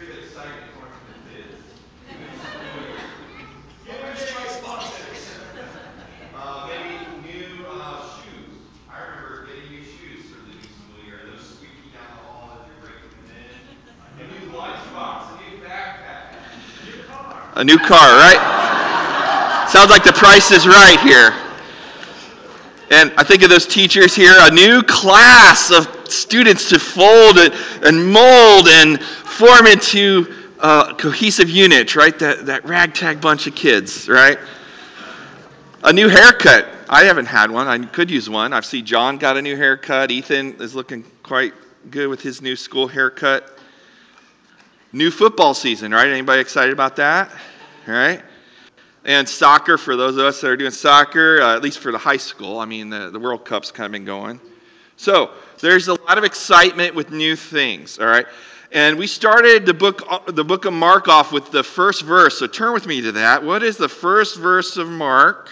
hear the excitement coming from the kids. New school year. Get ready, Xboxes! Maybe new shoes. I remember getting new shoes for the new school year and those squeaking down the hall as you're breaking them in. A new lunchbox, a new backpack. A new car. A new car, right? Sounds like the price is right here. And I think of those teachers here, a new class of students to fold and mold and form into a cohesive unit, right? That ragtag bunch of kids, right? A new haircut. I haven't had one. I could use one. I've seen John got a new haircut. Ethan is looking quite good with his new school haircut. New football season, right? Anybody excited about that? All right. And soccer, for those of us that are doing soccer, at least for the high school. I mean, the World Cup's kind of been going. So there's a lot of excitement with new things, all right? And we started the book of Mark off with the first verse. So turn with me to that. What does the first verse of Mark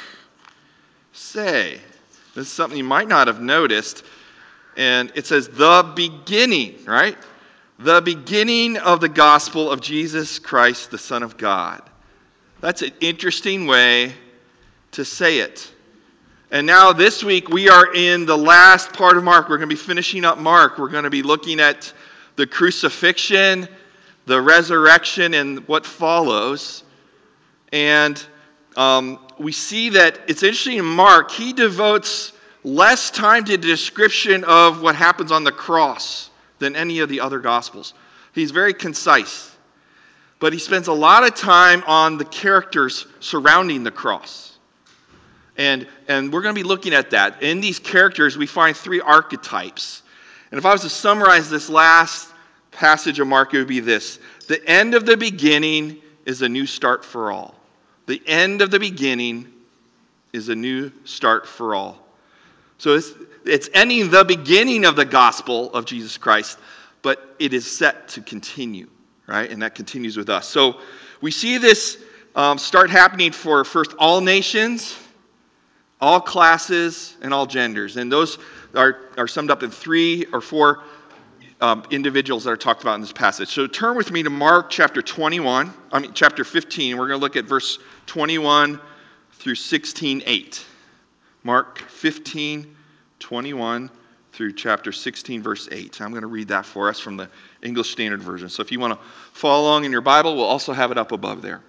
say? This is something you might not have noticed. And it says, the beginning, right? The beginning of the gospel of Jesus Christ, the Son of God. That's an interesting way to say it. And now this week we are in the last part of Mark. We're going to be finishing up Mark. We're going to be looking at the crucifixion, the resurrection, and what follows. And we see that it's interesting in Mark, he devotes less time to the description of what happens on the cross than any of the other Gospels. He's very concise. But he spends a lot of time on the characters surrounding the cross. And we're going to be looking at that. In these characters, we find three archetypes. And if I was to summarize this last passage of Mark, it would be this. The end of the beginning is a new start for all. The end of the beginning is a new start for all. So it's ending the beginning of the gospel of Jesus Christ, but it is set to continue, right? And that continues with us. So we see this start happening for first all nations, all classes, and all genders. And those are summed up in 3 or 4 individuals that are talked about in this passage. So turn with me to Mark chapter 15. We're going to look at verse 21 through 16:8. Mark 15:21 through chapter 16, verse 8. I'm going to read that for us from the English Standard Version. So if you want to follow along in your Bible, we'll also have it up above there.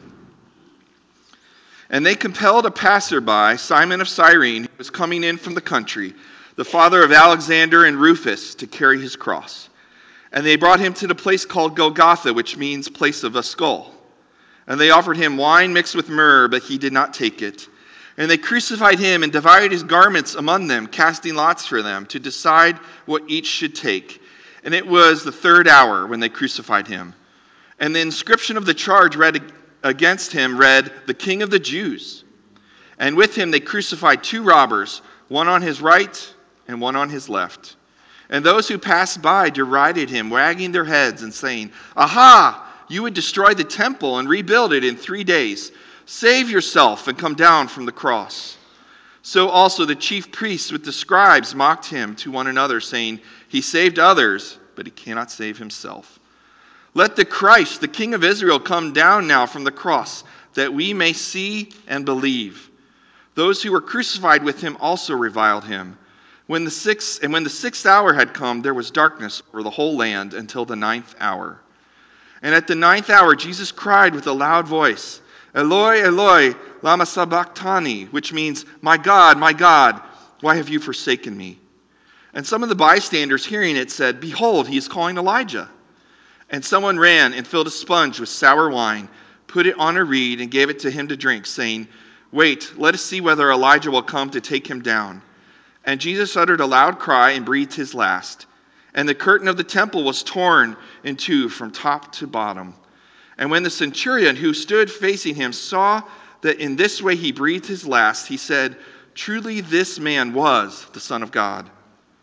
And they compelled a passerby, Simon of Cyrene, who was coming in from the country, the father of Alexander and Rufus, to carry his cross. And they brought him to the place called Golgotha, which means place of a skull. And they offered him wine mixed with myrrh, but he did not take it. And they crucified him and divided his garments among them, casting lots for them to decide what each should take. And it was the 3rd hour when they crucified him. And the inscription of the charge read against him read, "The King of the Jews." And with him they crucified 2 robbers, one on his right and one on his left. And those who passed by derided him, wagging their heads and saying, "Aha! You would destroy the temple and rebuild it in 3 days. Save yourself and come down from the cross." So also the chief priests with the scribes mocked him to one another, saying, "He saved others, but he cannot save himself. Let the Christ, the King of Israel, come down now from the cross, that we may see and believe." Those who were crucified with him also reviled him. When the 6th hour had come, there was darkness over the whole land until the 9th hour. And at the 9th hour, Jesus cried with a loud voice, "Eloi, Eloi, lama sabachthani," which means, my God, why have you forsaken me?" And some of the bystanders hearing it said, "Behold, he is calling Elijah." And someone ran and filled a sponge with sour wine, put it on a reed, and gave it to him to drink, saying, "Wait, let us see whether Elijah will come to take him down." And Jesus uttered a loud cry and breathed his last. And the curtain of the temple was torn in two from top to bottom. And when the centurion who stood facing him saw that in this way he breathed his last, he said, "Truly this man was the Son of God."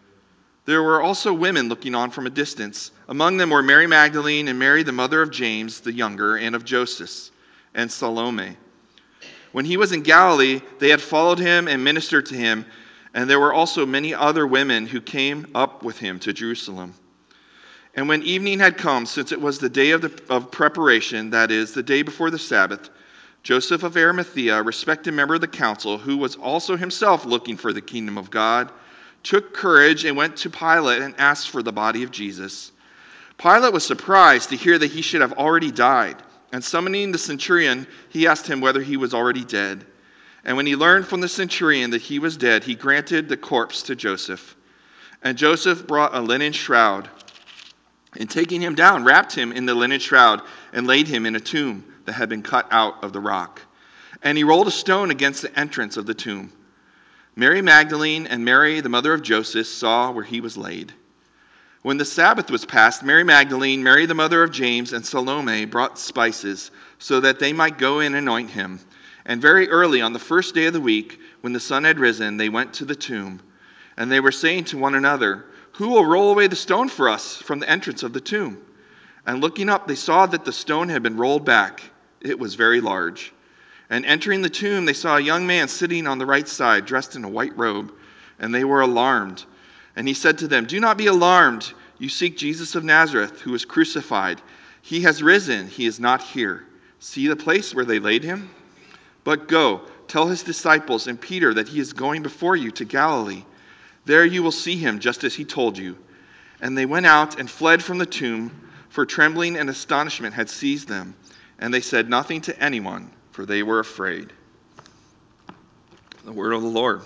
There were also women looking on from a distance. Among them were Mary Magdalene and Mary, the mother of James the younger, and of Joseph, and Salome. When he was in Galilee, they had followed him and ministered to him, and there were also many other women who came up with him to Jerusalem. And when evening had come, since it was the day of preparation, that is, the day before the Sabbath, Joseph of Arimathea, a respected member of the council, who was also himself looking for the kingdom of God, took courage and went to Pilate and asked for the body of Jesus. Pilate was surprised to hear that he should have already died, and summoning the centurion, he asked him whether he was already dead. And when he learned from the centurion that he was dead, he granted the corpse to Joseph. And Joseph brought a linen shroud, and taking him down, wrapped him in the linen shroud, and laid him in a tomb that had been cut out of the rock. And he rolled a stone against the entrance of the tomb. Mary Magdalene and Mary, the mother of Joseph, saw where he was laid. When the Sabbath was past, Mary Magdalene, Mary the mother of James, and Salome brought spices, so that they might go and anoint him. And very early on the first day of the week, when the sun had risen, they went to the tomb. And they were saying to one another, "Who will roll away the stone for us from the entrance of the tomb?" And looking up, they saw that the stone had been rolled back. It was very large. And entering the tomb, they saw a young man sitting on the right side, dressed in a white robe. And they were alarmed. And he said to them, "Do not be alarmed. You seek Jesus of Nazareth, who was crucified. He has risen. He is not here. See the place where they laid him? But go, tell his disciples and Peter that he is going before you to Galilee. There you will see him, just as he told you." And they went out and fled from the tomb, for trembling and astonishment had seized them. And they said nothing to anyone, for they were afraid. The word of the Lord.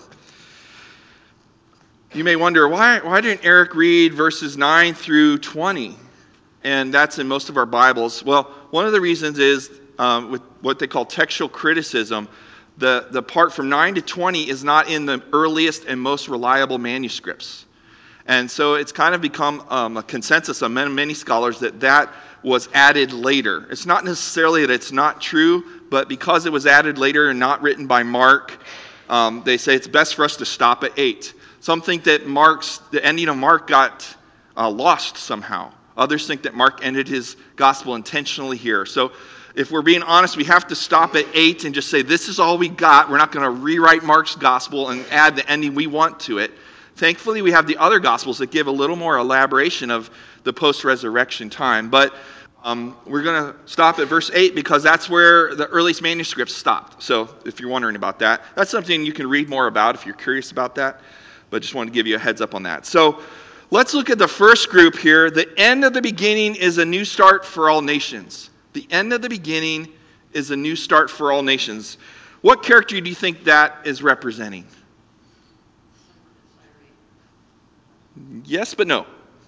You may wonder, why didn't Eric read verses 9 through 20? And that's in most of our Bibles. Well, one of the reasons is with what they call textual criticism, the part from 9 to 20 is not in the earliest and most reliable manuscripts. And so it's kind of become a consensus among many scholars that was added later. It's not necessarily that it's not true, but because it was added later and not written by Mark, they say it's best for us to stop at 8. Some think that the ending of Mark got lost somehow. Others think that Mark ended his gospel intentionally here. So if we're being honest, we have to stop at 8 and just say, this is all we got. We're not going to rewrite Mark's gospel and add the ending we want to it. Thankfully, we have the other gospels that give a little more elaboration of the post-resurrection time. But we're going to stop at verse 8 because that's where the earliest manuscripts stopped. So if you're wondering about that, that's something you can read more about if you're curious about that. But just wanted to give you a heads up on that. So let's look at the first group here. The end of the beginning is a new start for all nations. The end of the beginning is a new start for all nations. What character do you think that is representing? Yes, but no.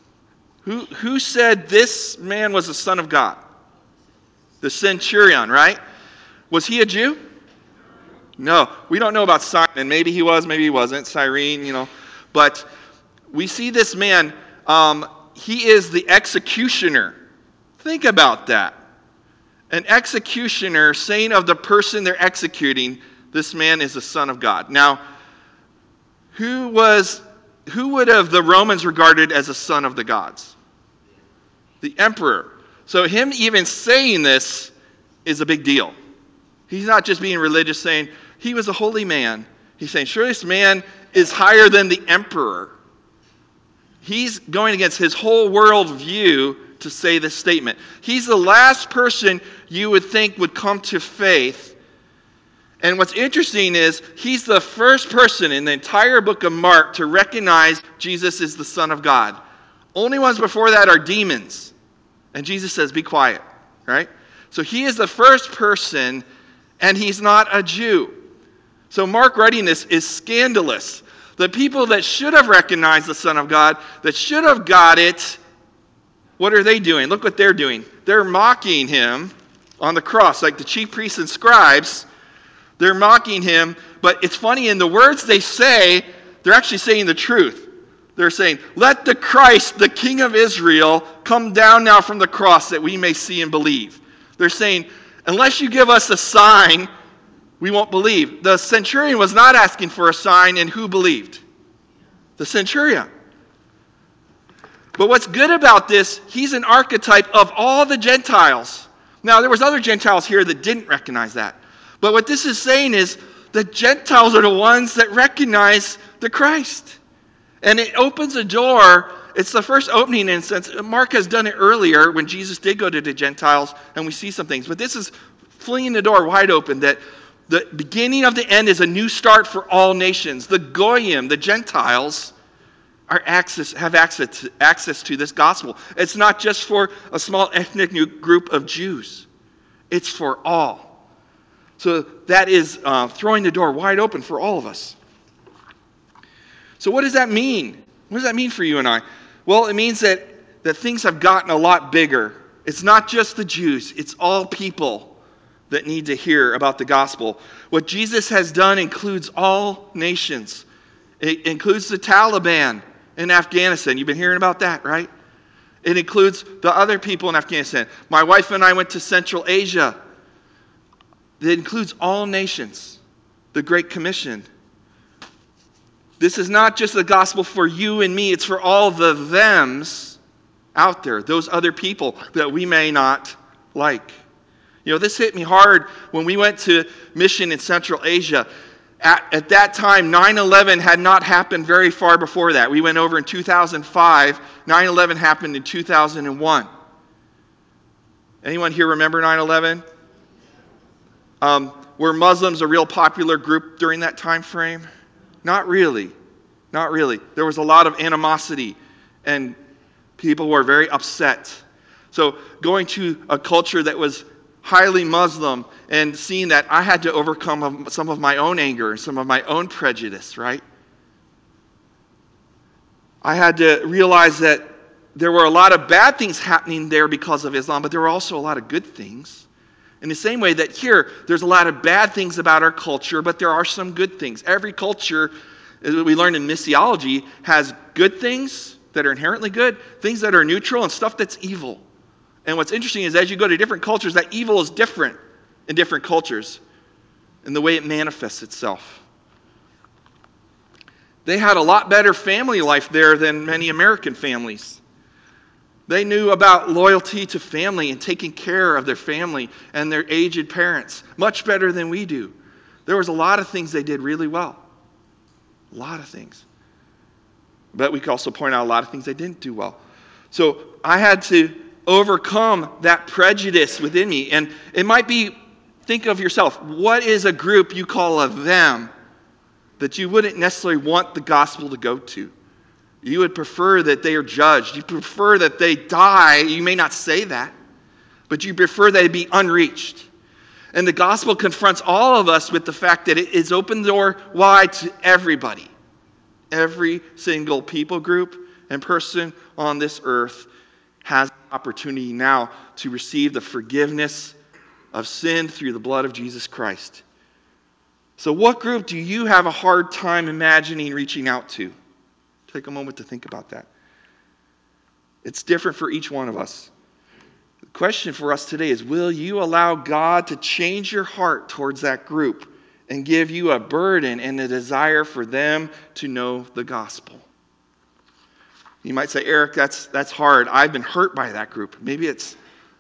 Who said this man was the Son of God? The centurion, right? Was he a Jew? No. We don't know about Simon. Maybe he was, maybe he wasn't. Cyrene, But we see this man, he is the executioner. Think about that. An executioner saying of the person they're executing, this man is the Son of God. Now, who would have the Romans regarded as a son of the gods? The emperor. So him even saying this is a big deal. He's not just being religious saying, he was a holy man. He's saying, sure, this man is higher than the emperor. He's going against his whole world view to say this statement. He's the last person you would think would come to faith. And what's interesting is he's the first person in the entire book of Mark to recognize Jesus is the Son of God. Only ones before that are demons. And Jesus says, be quiet, right? So he is the first person, and he's not a Jew. So Mark writing this is scandalous. The people that should have recognized the Son of God, that should have got it, what are they doing? Look what they're doing. They're mocking him on the cross, like the chief priests and scribes. They're mocking him, but it's funny, in the words they say, they're actually saying the truth. They're saying, let the Christ, the King of Israel, come down now from the cross that we may see and believe. They're saying, unless you give us a sign, we won't believe. The centurion was not asking for a sign, and who believed? The centurion. But what's good about this, he's an archetype of all the Gentiles. Now, there was other Gentiles here that didn't recognize that. But what this is saying is the Gentiles are the ones that recognize the Christ. And it opens a door It's the first opening in a sense. Mark has done it earlier when Jesus did go to the Gentiles, and we see some things. But this is flinging the door wide open that the beginning of the end is a new start for all nations. The Goyim, the Gentiles, have access to this gospel. It's not just for a small ethnic group of Jews. It's for all. So that is throwing the door wide open for all of us. So what does that mean? What does that mean for you and I? Well, it means that things have gotten a lot bigger. It's not just the Jews. It's all people that need to hear about the gospel. What Jesus has done includes all nations. It includes the Taliban in Afghanistan. You've been hearing about that, right? It includes the other people in Afghanistan. My wife and I went to Central Asia. It includes all nations. The Great Commission. This is not just the gospel for you and me. It's for all the thems out there, those other people that we may not like. You know, this hit me hard when we went to mission in Central Asia. At that time, 9/11 had not happened very far before that. We went over in 2005. 9/11 happened in 2001. Anyone here remember 9/11? Were Muslims a real popular group during that time frame? Not really. Not really. There was a lot of animosity, and people were very upset. So going to a culture that was highly Muslim and seeing that, I had to overcome some of my own anger, some of my own prejudice, right? I had to realize that there were a lot of bad things happening there because of Islam, but there were also a lot of good things. In the same way that here, there's a lot of bad things about our culture, but there are some good things. Every culture, as we learned in missiology, has good things that are inherently good, things that are neutral, and stuff that's evil. And what's interesting is as you go to different cultures, that evil is different in different cultures in the way it manifests itself. They had a lot better family life there than many American families. They knew about loyalty to family and taking care of their family and their aged parents much better than we do. There was a lot of things they did really well. A lot of things. But we could also point out a lot of things they didn't do well. So I had to overcome that prejudice within me. And it might be, think of yourself, what is a group you call a them that you wouldn't necessarily want the gospel to go to? You would prefer that they are judged. You prefer that they die. You may not say that, but you prefer they be unreached. And the gospel confronts all of us with the fact that it is open the door wide to everybody. Every single people group and person on this earth has an opportunity now to receive the forgiveness of sin through the blood of Jesus Christ. So what group do you have a hard time imagining reaching out to? Take a moment to think about that. It's different for each one of us. The question for us today is, will you allow God to change your heart towards that group and give you a burden and a desire for them to know the gospel? You might say, Eric, that's hard. I've been hurt by that group. Maybe it's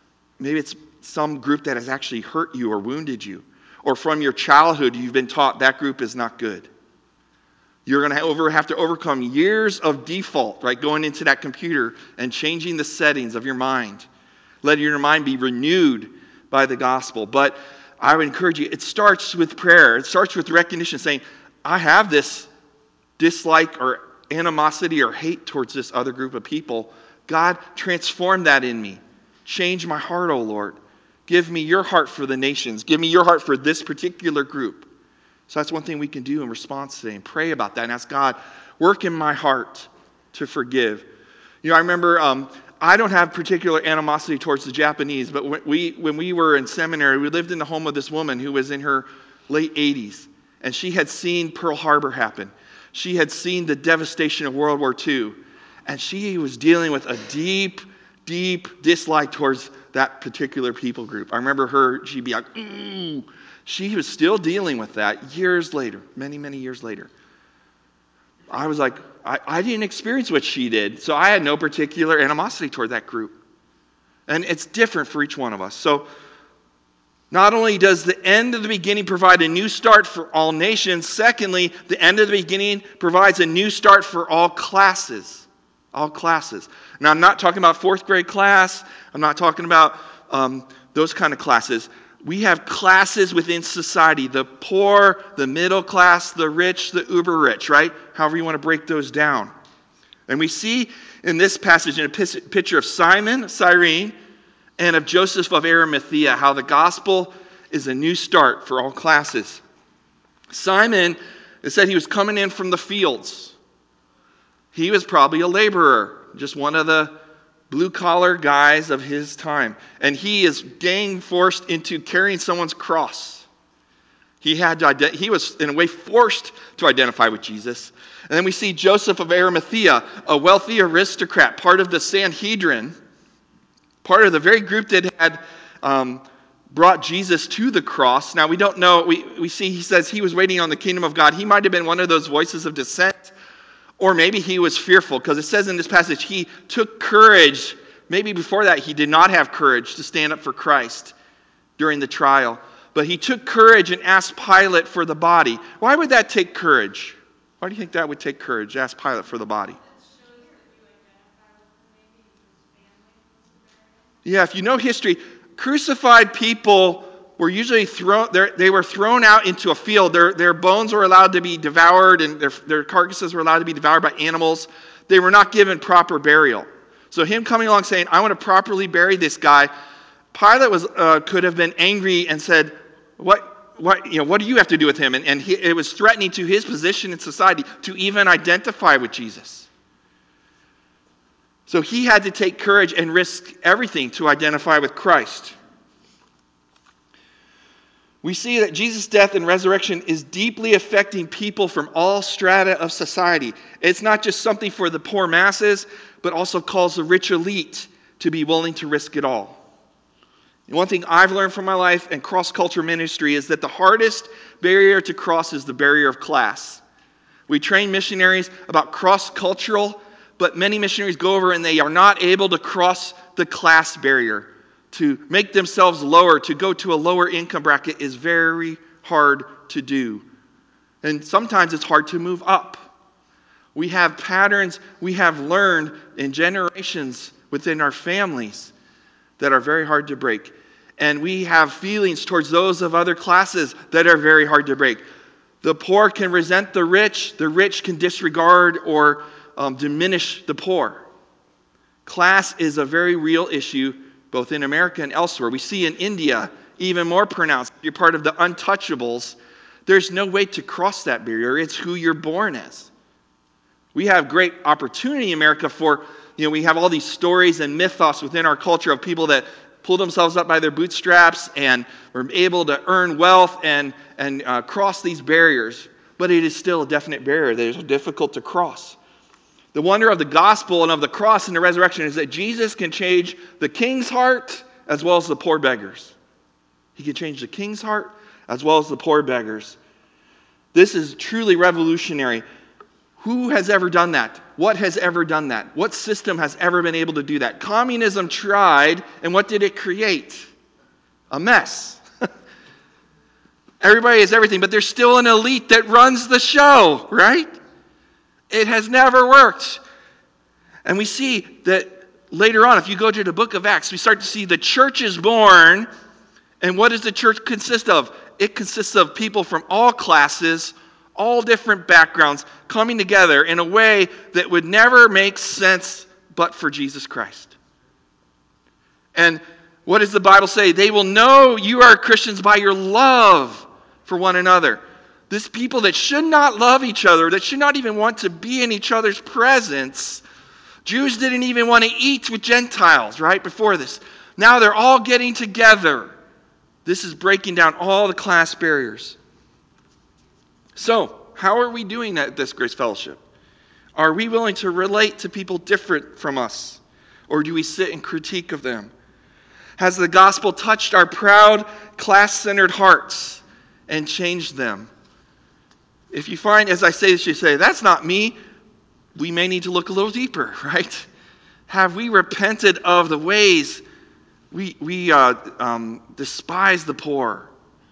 some group that has actually hurt you or wounded you. Or from your childhood, you've been taught that group is not good. You're going to have to overcome years of default, right? Going into that computer and changing the settings of your mind. Letting your mind be renewed by the gospel. But I would encourage you, it starts with prayer. It starts with recognition, saying, I have this dislike or animosity or hate towards this other group of people. God, transform that in me. Change my heart, O Lord. Give me your heart for the nations. Give me your heart for this particular group. So that's one thing we can do in response today, and pray about that and ask God, work in my heart to forgive. You know, I remember I don't have particular animosity towards the Japanese, but when we were in seminary, we lived in the home of this woman who was in her late 80s, and she had seen Pearl Harbor happen. She had seen the devastation of World War II, and she was dealing with a deep, deep dislike towards that particular people group. I remember she'd be like, ooh. She was still dealing with that years later, many, many years later. I was like, I didn't experience what she did, so I had no particular animosity toward that group. And it's different for each one of us. So not only does the end of the beginning provide a new start for all nations, secondly, the end of the beginning provides a new start for all classes. All classes. Now, I'm not talking about fourth grade class. I'm not talking about those kind of classes. We have classes within society. The poor, the middle class, the rich, the uber rich, right? However you want to break those down. And we see in this passage in a picture of Simon, Cyrene, and of Joseph of Arimathea, how the gospel is a new start for all classes. Simon, it said he was coming in from the fields. He was probably a laborer, just one of the blue-collar guys of his time. And he is gang forced into carrying someone's cross. He was, in a way, forced to identify with Jesus. And then we see Joseph of Arimathea, a wealthy aristocrat, part of the Sanhedrin, part of the very group that had brought Jesus to the cross. Now, we don't know. We see he says he was waiting on the kingdom of God. He might have been one of those voices of dissent, or maybe he was fearful, because it says in this passage he took courage. Maybe before that he did not have courage to stand up for Christ during the trial. But he took courage and asked Pilate for the body. Why would that take courage? Why do you think that would take courage, ask Pilate for the body? Yeah, if you know history, crucified people were usually thrown out into a field. Their bones were allowed to be devoured, and their carcasses were allowed to be devoured by animals. They were not given proper burial. So him coming along saying, I want to properly bury this guy, Pilate could have been angry and said, what do you have to do with him? And it was threatening to his position in society to even identify with Jesus. So he had to take courage and risk everything to identify with Christ. We see that Jesus' death and resurrection is deeply affecting people from all strata of society. It's not just something for the poor masses, but also calls the rich elite to be willing to risk it all. And one thing I've learned from my life and cross-culture ministry is that the hardest barrier to cross is the barrier of class. We train missionaries about cross-cultural, but many missionaries go over and they are not able to cross the class barrier. To make themselves lower, to go to a lower income bracket is very hard to do. And sometimes it's hard to move up. We have patterns we have learned in generations within our families that are very hard to break. And we have feelings towards those of other classes that are very hard to break. The poor can resent the rich can disregard or diminish the poor. Class is a very real issue both in America and elsewhere. We see in India even more pronounced. If you're part of the untouchables, there's no way to cross that barrier. It's who you're born as. We have great opportunity in America for, we have all these stories and mythos within our culture of people that pull themselves up by their bootstraps and were able to earn wealth and cross these barriers. But it is still a definite barrier that is difficult to cross. The wonder of the gospel and of the cross and the resurrection is that Jesus can change the king's heart as well as the poor beggars. He can change the king's heart as well as the poor beggars. This is truly revolutionary. Who has ever done that? What has ever done that? What system has ever been able to do that? Communism tried, and what did it create? A mess. Everybody has everything, but there's still an elite that runs the show, right? It has never worked. And we see that later on, if you go to the book of Acts, we start to see the church is born. And what does the church consist of? It consists of people from all classes, all different backgrounds, coming together in a way that would never make sense but for Jesus Christ. And what does the Bible say? They will know you are Christians by your love for one another. This people that should not love each other, that should not even want to be in each other's presence. Jews didn't even want to eat with Gentiles, right, before this. Now they're all getting together. This is breaking down all the class barriers. So, how are we doing that at this Grace Fellowship? Are we willing to relate to people different from us? Or do we sit and critique of them? Has the gospel touched our proud, class-centered hearts and changed them? If you find, as I say this, you say, that's not me, we may need to look a little deeper, right? Have we repented of the ways we despise the poor,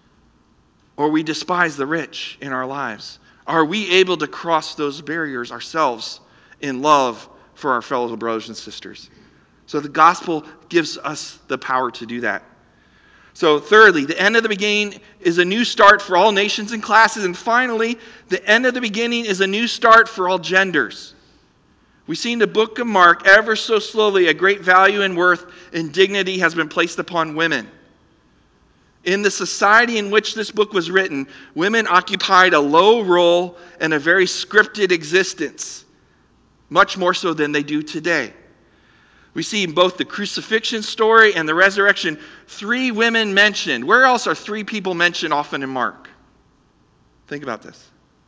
or we despise the rich in our lives? Are we able to cross those barriers ourselves in love for our fellow brothers and sisters. So the gospel gives us the power to do that. So thirdly, the end of the beginning is a new start for all nations and classes. And finally, the end of the beginning is a new start for all genders. We see in the book of Mark, ever so slowly, a great value and worth and dignity has been placed upon women. In the society in which this book was written, women occupied a low role and a very scripted existence, much more so than they do today. We see in both the crucifixion story and the resurrection, 3 women mentioned. Where else are 3 people mentioned often in Mark? Think about this.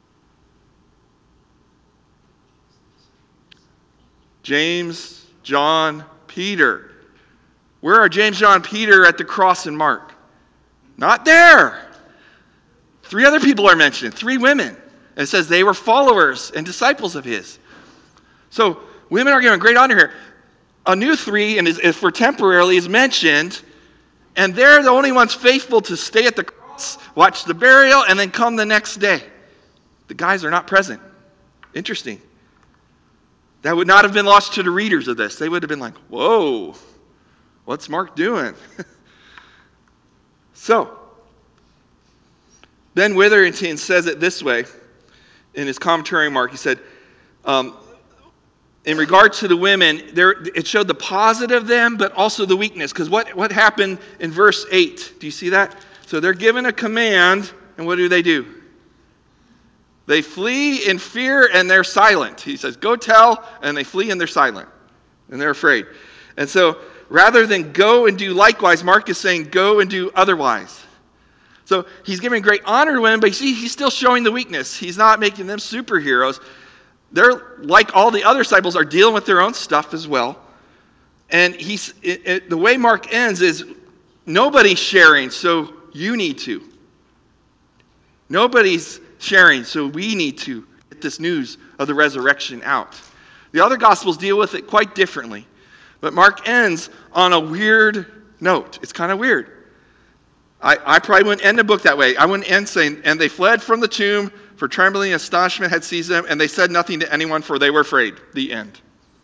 James, John, Peter. Where are James, John, Peter at the cross in Mark? Not there. 3 other people are mentioned, 3 women. And it says they were followers and disciples of his. So women are given great honor here. A new 3, and is for temporarily, is mentioned, and they're the only ones faithful to stay at the cross, watch the burial, and then come the next day. The guys are not present. Interesting. That would not have been lost to the readers of this. They would have been like, whoa, what's Mark doing? So, Ben Witherington says it this way in his commentary on Mark. He said, in regard to the women, it showed the positive of them, but also the weakness. Because what happened in verse 8? Do you see that? So they're given a command, and what do? They flee in fear, and they're silent. He says, go tell, and they flee, and they're silent. And they're afraid. And so, rather than go and do likewise, Mark is saying, go and do otherwise. So he's giving great honor to women, but he's still showing the weakness. He's not making them superheroes. They're, like all the other disciples, are dealing with their own stuff as well. And the way Mark ends is, nobody's sharing, so you need to. Nobody's sharing, so we need to get this news of the resurrection out. The other Gospels deal with it quite differently. But Mark ends on a weird note. It's kind of weird. I probably wouldn't end the book that way. I wouldn't end saying, and they fled from the tomb, for trembling and astonishment had seized them, and they said nothing to anyone, for they were afraid. The end.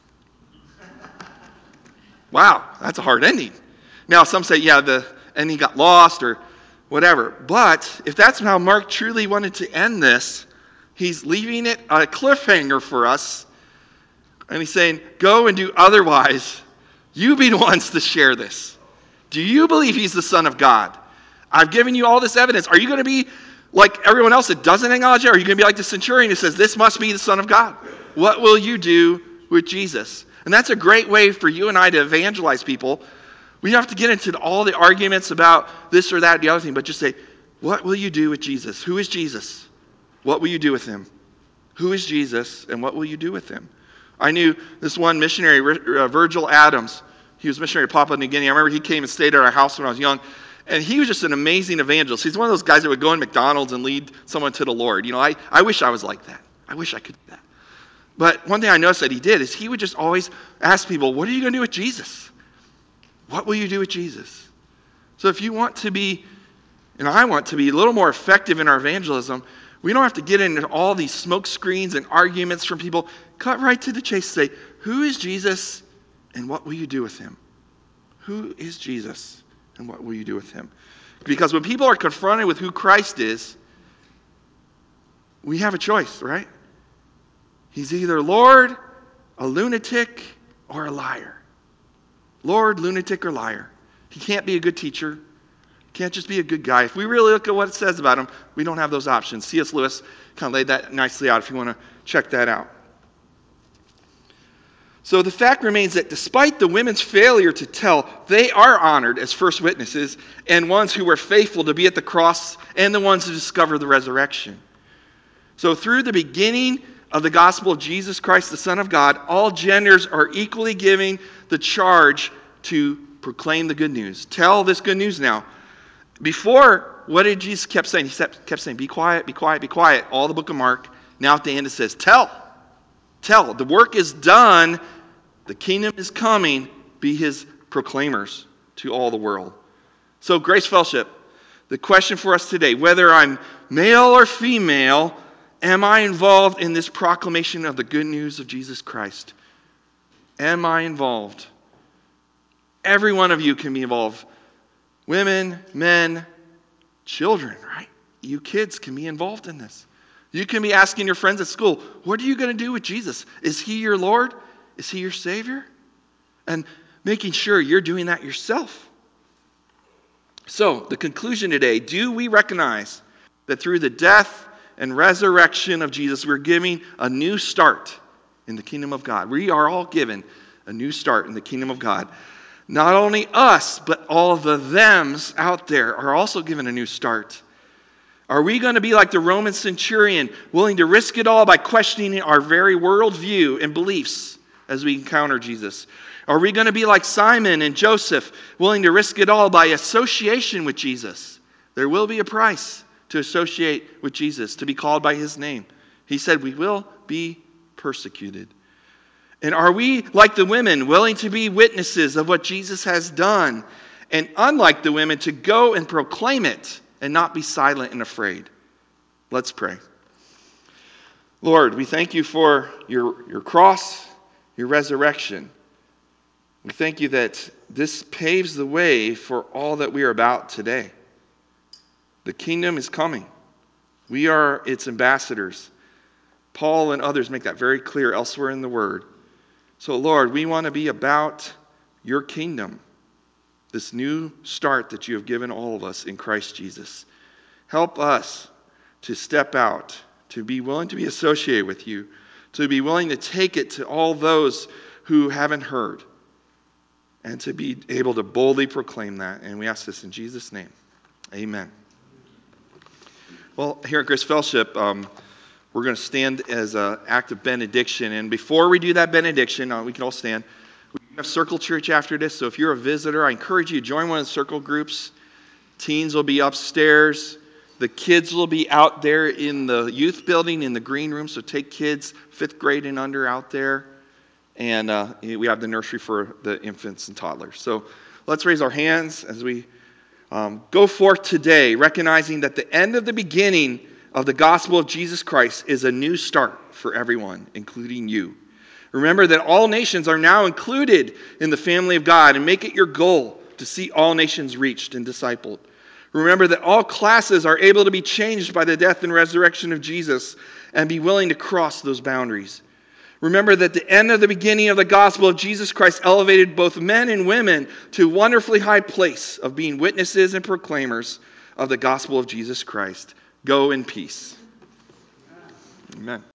Wow, that's a hard ending. Now, some say, yeah, the ending got lost or whatever. But if that's how Mark truly wanted to end this, he's leaving it a cliffhanger for us. And he's saying, go and do otherwise. You be the ones to share this. Do you believe he's the Son of God? I've given you all this evidence. Are you going to be like everyone else that doesn't acknowledge it? Or are you going to be like the centurion who says, this must be the Son of God? What will you do with Jesus? And that's a great way for you and I to evangelize people. We don't have to get into all the arguments about this or that, the other thing, but just say, what will you do with Jesus? Who is Jesus? What will you do with him? Who is Jesus, and what will you do with him? I knew this one missionary, Virgil Adams. He was a missionary to Papua New Guinea. I remember he came and stayed at our house when I was young. And he was just an amazing evangelist. He's one of those guys that would go in McDonald's and lead someone to the Lord. You know, I wish I was like that. I wish I could do that. But one thing I noticed that he did is he would just always ask people, what are you going to do with Jesus? What will you do with Jesus? So if you want to be, and I want to be a little more effective in our evangelism, we don't have to get into all these smoke screens and arguments from people. Cut right to the chase. Say, who is Jesus and what will you do with him? Who is Jesus and what will you do with him? Because when people are confronted with who Christ is, we have a choice, right? He's either Lord, a lunatic, or a liar. Lord, lunatic, or liar. He can't be a good teacher. Can't just be a good guy. If we really look at what it says about him, we don't have those options. C.S. Lewis kind of laid that nicely out if you want to check that out. So the fact remains that despite the women's failure to tell, they are honored as first witnesses and ones who were faithful to be at the cross and the ones who discover the resurrection. So through the beginning of the gospel of Jesus Christ, the Son of God, all genders are equally giving the charge to proclaim the good news. Tell this good news now. Before, what did Jesus kept saying? He kept saying, be quiet, be quiet, be quiet. All the book of Mark. Now at the end it says, tell. Tell. The work is done. The kingdom is coming. Be his proclaimers to all the world. So Grace Fellowship, the question for us today, whether I'm male or female, am I involved in this proclamation of the good news of Jesus Christ? Am I involved? Every one of you can be involved. Women, men, children, right? You kids can be involved in this. You can be asking your friends at school, what are you going to do with Jesus? Is he your Lord? Is he your Savior? And making sure you're doing that yourself. So, the conclusion today, do we recognize that through the death and resurrection of Jesus, we're giving a new start in the kingdom of God? We are all given a new start in the kingdom of God. Not only us, but all the thems out there are also given a new start. Are we going to be like the Roman centurion, willing to risk it all by questioning our very worldview and beliefs as we encounter Jesus? Are we going to be like Simon and Joseph, willing to risk it all by association with Jesus? There will be a price to associate with Jesus, to be called by his name. He said we will be persecuted. And are we, like the women, willing to be witnesses of what Jesus has done? And unlike the women, to go and proclaim it and not be silent and afraid? Let's pray. Lord, we thank you for your cross, your resurrection. We thank you that this paves the way for all that we are about today. The kingdom is coming. We are its ambassadors. Paul and others make that very clear elsewhere in the Word. So, Lord, we want to be about your kingdom, this new start that you have given all of us in Christ Jesus. Help us to step out, to be willing to be associated with you, to be willing to take it to all those who haven't heard, and to be able to boldly proclaim that. And we ask this in Jesus' name. Amen. Well, here at Grace Fellowship, we're going to stand as an act of benediction. And before we do that benediction, we can all stand. We have Circle Church after this, so if you're a visitor, I encourage you to join one of the Circle groups. Teens will be upstairs. The kids will be out there in the youth building in the green room, so take kids 5th grade and under out there. And we have the nursery for the infants and toddlers. So let's raise our hands as we go forth today, recognizing that the end of the beginning of the gospel of Jesus Christ is a new start for everyone, including you. Remember that all nations are now included in the family of God, and make it your goal to see all nations reached and discipled. Remember that all classes are able to be changed by the death and resurrection of Jesus, and be willing to cross those boundaries. Remember that the end of the beginning of the gospel of Jesus Christ elevated both men and women to a wonderfully high place of being witnesses and proclaimers of the gospel of Jesus Christ. Go in peace. Amen.